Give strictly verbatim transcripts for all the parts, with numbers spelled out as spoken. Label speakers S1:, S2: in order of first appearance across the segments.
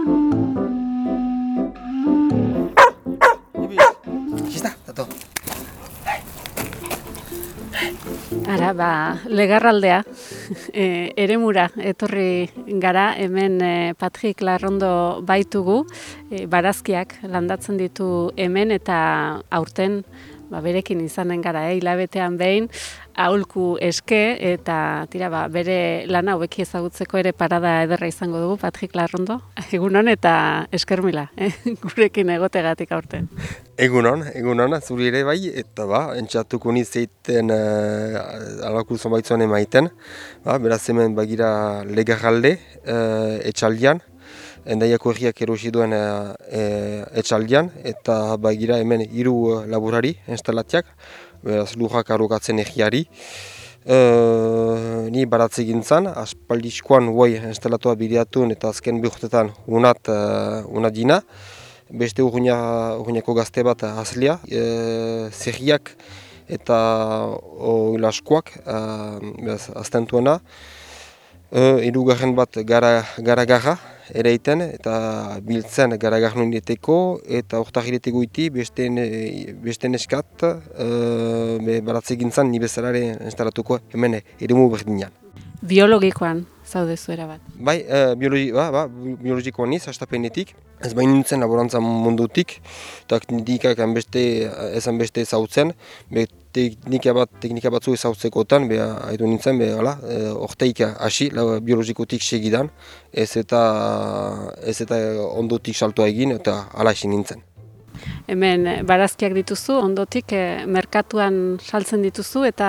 S1: Ara, ba, legarraldea, e, eremura etorri gara, hemen e, Patrik Larrondo baitugu, e, barazkiak landatzen ditu hemen eta aurten ba, berekin izanen gara, e, hilabetean behin, aholku eske eta tira, ba, bere lana hobeki ezagutzeko ere parada ederra izango dugu, Patrik Larrondo. Egunon eta esker mila, eh? Gurekin egotegatik aurten.
S2: Egunon, egunon, zuri ere bai, eta ba, entxatuko nizeiten uh, alako zonbaitzuan emaiten. Ba, beraz hemen bagira legarralde uh, etxaldian, endaiako herriak erosi duen uh, etxaldian, eta bagira hemen hiru uh, laborari instalatiak, beraz lurrak arogatzen herriari. Uh, ni baratze gintzan, aspaldizkoan guai instalatua bideatun eta azken behurtetan unat, uh, unat dina. Beste urruñako gazte bat haslia, e, zerriak eta ilaskoak aztentuena. E, Hirugarren bat gara-gara ere iten eta biltzen gara-garnun diteko eta urtahireteko iti beste, beste neskat e, baratze gintzan ni bezalare instalatuko hemen eremu berdinean.
S1: Biologikoan zaude zuera bat?
S2: Bai, e, biologi, ba, ba, biologikoan niz, hastapenetik. Ez bain nintzen laborantza mundutik, eta teknikak beste, ezan beste zautzen, be teknika, bat, teknika batzu ezautzekotan, be haitu nintzen, be hala, e, orteik hasi, biologikotik segidan, ez eta, ez eta ondotik saltoa egin, eta hala hasi nintzen.
S1: Hemen barazkiak dituzu, ondotik e, merkatuan saltzen dituzu eta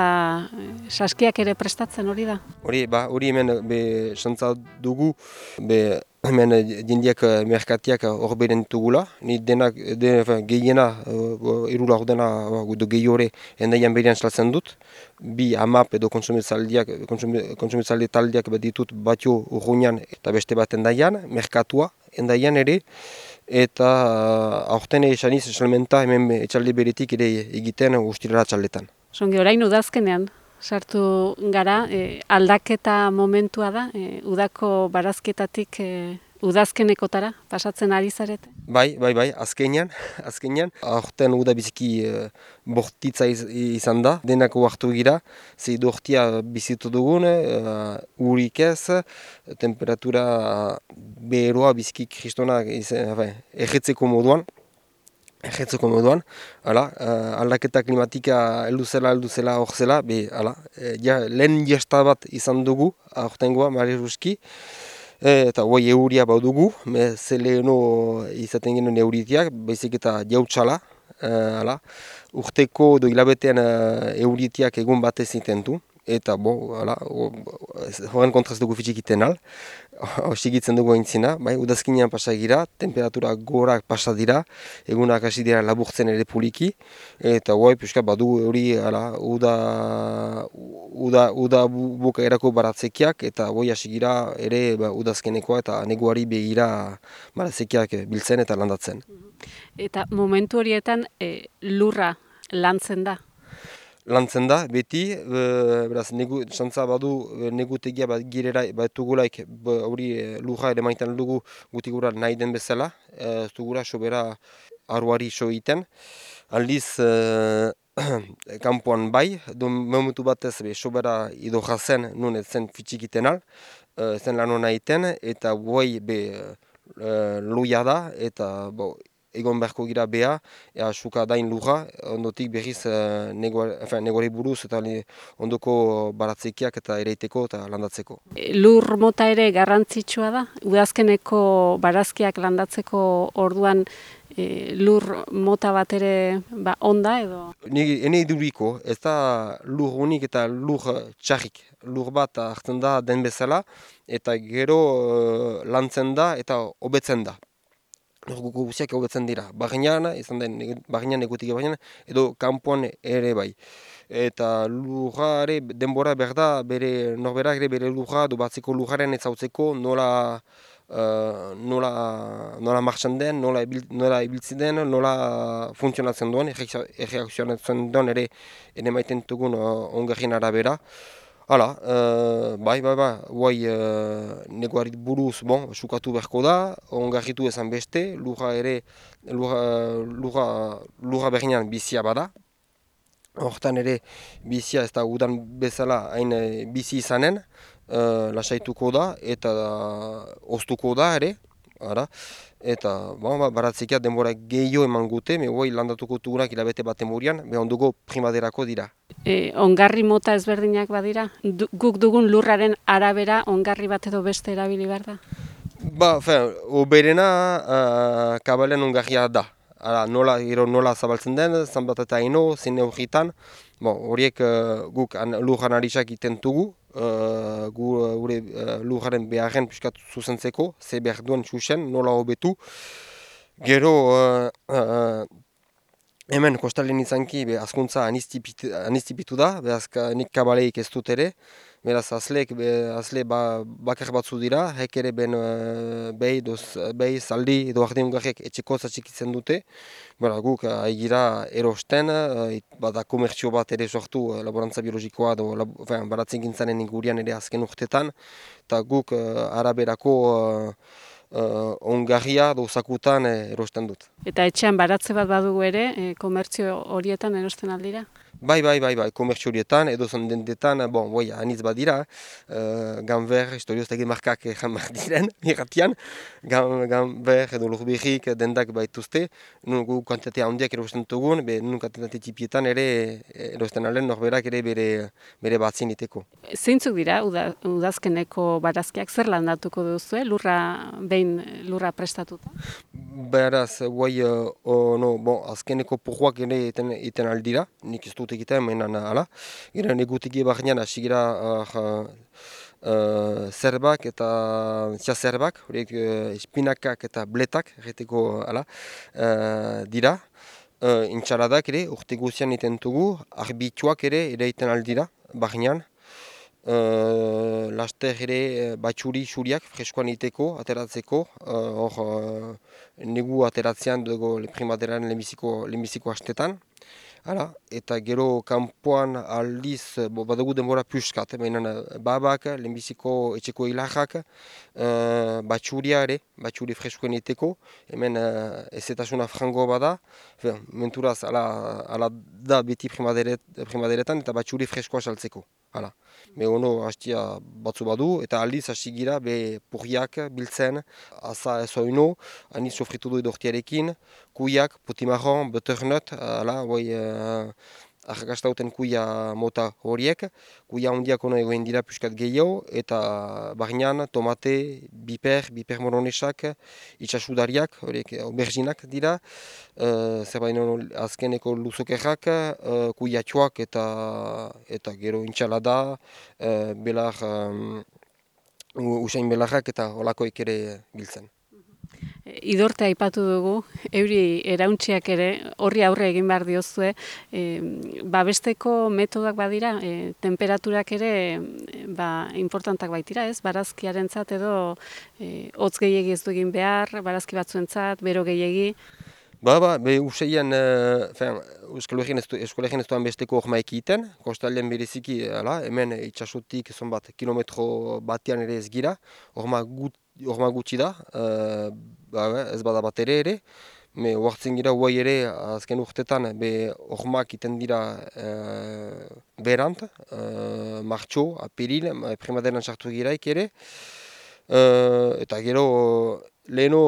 S1: saskiak ere prestatzen hori da? Hori,
S2: ba, hori hemen be santza dugu, be hemen jendiak merkatiak hor beren ditugula. Ni denak, de, gehiena, irula hor dena, gehi hori endaian berean saltzen dut. Bi amap edo konsumitzaldiak, konsumitzaldi taldiak bat ditut batio urruñan eta beste bat endaian, merkatua endaian ere. Eta aurten esaniz salmenta hemen etxalde beretik ere egiten ustirara txaldetan.
S1: Songi, orain udazkenean sartu gara, e, aldaketa momentua da, e, udako barazketatik e, udazkenekotara pasatzen ari zarete?
S2: Bai, bai, bai, azkenean, azkenean. Aurten uda biziki e, bortitza iz, izan da, denako hartu gira, zei dortia bizitu dugun, e, urik ez, temperatura beheroa biziki kristona erretzeko moduan. Erretzeko moduan, hala, uh, aldaketa klimatika heldu zela, heldu zela, hor zela, be, hala, e, ja, lehen jasta bat izan dugu, aurtengoa, Mari Ruski, e, eta guai euria baudugu, me ze leheno izaten genuen euritiak, baizik eta jautsala, e, hala, urteko do hilabetean uh, euritiak egun batez itentu, eta bo, hala, horren kontraz dugu fitxikiten al, hosigitzen dugu aintzina, bai, udazkinean pasagira, temperatura gorak pasa dira, egunak hasi dira laburtzen ere puliki, eta guai, pixka badu hori, hala, uda, uda, uda bukaerako baratzekiak, eta guai hasi gira ere ba, udazkenekoa eta neguari begira baratzekiak biltzen eta landatzen.
S1: Eta momentu horietan e, lurra lantzen da?
S2: Lantzen da, beti, e, beraz, negu, xantza badu negutegia bat girera bat dugulaik, hori lurra ere maitan dugu gutigura nahi den bezala, ez dugula sobera aruari so iten. Aldiz, e, kanpoan bai, do momentu batez be, sobera idorra zen, nun ez zen fitxikiten al, e, zen lan hona iten, eta guai be e, loia da, eta bo, egon beharko gira beha, ea suka dain lurra, ondotik berriz uh, negoari buruz eta ondoko baratzekiak eta ereiteko eta landatzeko.
S1: Lur mota ere garrantzitsua da? Udazkeneko barazkiak landatzeko orduan e, lur mota bat ere ba, onda edo?
S2: Hene iduriko, ez da lur unik eta lur txarrik. Lur bat hartzen da den bezala eta gero uh, lantzen da eta hobetzen da. Lurguko guziak hobetzen dira, barriñan, izan den, barriñan egutik barriñan, edo kanpoan ere bai. Eta lurra ere, denbora berda, bere norberak ere bere lurra, du batzeko lurraren ezautzeko nola, uh, nola, nola martxan den, nola, ebil, nola ibiltzen den, nola funtzionatzen duen, erreakzionatzen duen ere ere maiten dugun uh, ongarrien arabera. Hala, uh, bai, bai, bai, guai uh, negoari buruz, bon, sukatu beharko da, ongarritu ezan beste, lurra ere, lurra, lurra, lurra berrian bizia bada. Hortan ere bizia ez da udan bezala hain eh, bizi izanen, uh, lasaituko da eta uh, oztuko da ere. Ara. Eta bon, ba, baratzekia denbora gehiago eman gute, me guai landatuko dugunak hilabete baten murian, behon dugu primaderako dira.
S1: E, ongarri mota ezberdinak badira? Du, guk dugun lurraren arabera ongarri bat edo beste erabili behar da?
S2: Ba, fen, oberena uh, kabalen ongarria da. Ara, nola, gero nola zabaltzen den, zanbat eta ino, zine horretan. Bon, horiek uh, guk an, lurran arisak iten dugu, uh, gu uh, gure uh, lurraren beharren piskat zuzentzeko, ze behar duen txusen, nola hobetu. Gero, uh, uh, hemen kostalen izanki, be, azkuntza anistipitu, anistipitu da, behazka nik kabaleik ez dut ere. Beraz, azleek, be, azle ba, bakar batzu dira, hek ere ben uh, behi, doz, behi, zaldi edo ardeun garriek etxeko zatxikitzen dute. Bara, guk haigira erosten, uh, bada komertzio bat ere sortu uh, laborantza biologikoa, do, lab, enfin, baratzen gintzaren ingurian ere azken urtetan. Eta guk uh, araberako uh, uh, ongarria dozakutan uh, erosten dut.
S1: Eta etxean baratze bat badugu ere, e, komertzio horietan erosten aldira?
S2: Bai, bai, bai, bai, komertzio horietan, edo zondendetan, bon, boi, anitz badira, uh, Ganber, historioztegi markak egan behar diren, irratian, Ganber edo Lurbirrik dendak baituzte, nun gu kantatea handiak erosten dugun, be nun kantatea tipietan ere erosten alen norberak ere bere, bere batzin iteko.
S1: Zeintzuk dira uda, udazkeneko barazkiak zer landatuko duzu, lurra behin lurra prestatuta?
S2: Beraz, guai, uh, oh, no, bon, azkeneko porroak ere iten, iten aldira, nik ez dut egiten, menan ala. Gero negutegi barnean hasi gira uh, uh, zerbak eta zia zerbak, horiek uh, espinakak eta bletak, erreteko ala, uh, dira. Uh, Intxaladak ere, urte guzian iten dugu, arbituak ere ere iten aldira, barnean. Uh, laster ere batxuri xuriak freskoan iteko, ateratzeko, hor uh, uh, negu ateratzean dugu primaderan lehenbiziko, lehenbiziko hastetan. Hala, eta gero kanpoan aldiz bo, badugu denbora puskat, baina babak, lehenbiziko etxeko hilarrak, uh, batxuria ere, batxuri freskoen iteko, hemen uh, ezetasuna frango bada, Fe, menturaz ala, ala da beti primaderet, primaderetan eta batxuri freskoa saltzeko. Hala. Me ono hastia batzu badu eta aldiz hasi gira be purriak biltzen, aza ez oino, ani sofritu du edortiarekin, kuiak, potimarron, butternut, hala, boi, uh, arrakastauten kuia mota horiek, kuia hondiak ono egoen dira puskat gehiago, eta barnean tomate, biper, biper moronesak, itxasudariak, horiek auberginak dira, uh, zer baino azkeneko luzokerrak, uh, kuiatxoak eta, eta gero intxalada, uh, belar, um, usain belarrak eta olakoik ere biltzen.
S1: Idorte aipatu dugu, euri erauntziak ere horri aurre egin behar diozue, e, babesteko metodak badira, e, temperaturak ere e, ba, importantak baitira, ez? Barazkiarentzat edo e, hotz gehiegi ez du egin behar, barazki batzuentzat, bero gehiegi.
S2: Ba, ba, be useian, uh, Euskal Herrian ez duan besteko orma ekiten, kostaldean bereziki, ala, hemen itxasotik zon bat, kilometro batean ere ez gira, orma gut, Horma gutxi da, uh, ba, ez bada bat ere ere, me oartzen gira guai ere azken urtetan be hormak iten dira uh, berant, uh, martxo, apiril, primaderan sartu giraik ere, uh, eta gero leheno,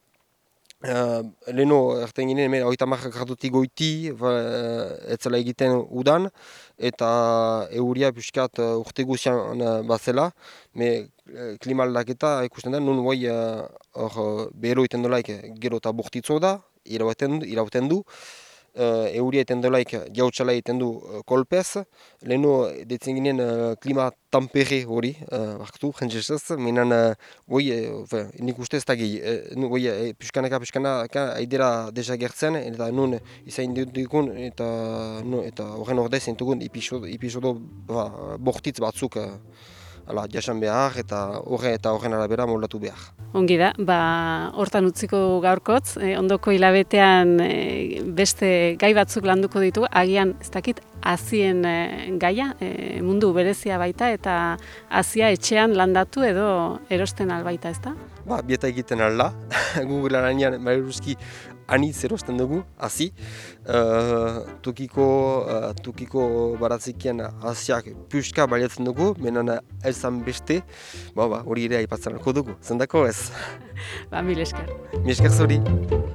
S2: Uh, leheno, erten ginen, hemen oita marrak gradutik goiti, uh, etzela egiten udan, eta euria piskat uh, urte guzian uh, bazela, me uh, klima aldaketa ikusten da, nun guai uh, uh, behero iten dolaik gero eta bortitzo da, irauten, irauten du, uh, euria iten dolaik jautsala iten du uh, kolpez, leheno detzen ginen uh, klima tampere hori, uh, baktu, jentzesez, menan uh, goi, uh, nik uste ez da gehi, uh, goi, uh, piskanaka, piskanaka, haidera desagertzen, eta nun izain dukun, eta no, eta horren ordez entugun episodo, episodo ba, bortitz batzuk uh, ala, jasan behar eta horre eta horren arabera moldatu behar.
S1: Ongi da, ba, hortan utziko gaurkotz, e, ondoko hilabetean e, beste gai batzuk landuko ditu, agian ez dakit hazien e, gaia, e, mundu berezia baita eta hazia etxean landatu edo erosten albaita, ez da?
S2: Ba, bieta egiten alda, Google aranean mairuzki anitz erosten dugu, hazi. Uh, tukiko, uh, tukiko baratzekian haziak puska baliatzen dugu, menan elzan beste, ba, ba, hori ere aipatzen dugu, zendako ez.
S1: Ba, mil esker.
S2: Mil esker zuri.